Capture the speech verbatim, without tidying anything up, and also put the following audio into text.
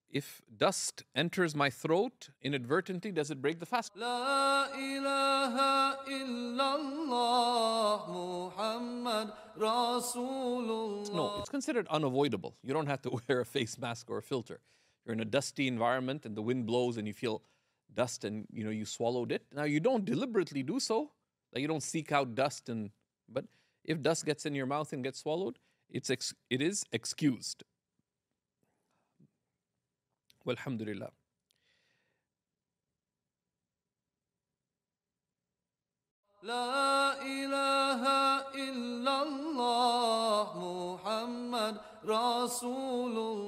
if dust enters my throat inadvertently, does it break the fast? لا إله إلا الله محمد رسول No, الله. it's considered unavoidable. You don't have to wear a face mask or a filter. You're in a dusty environment and the wind blows and you feel dust and you know you swallowed it. Now you don't deliberately do so. Like you don't seek out dust and but if dust gets in your mouth and gets swallowed, it's ex- it is excused. Walhamdulillah. لا إله إلا الله محمد رسول الله.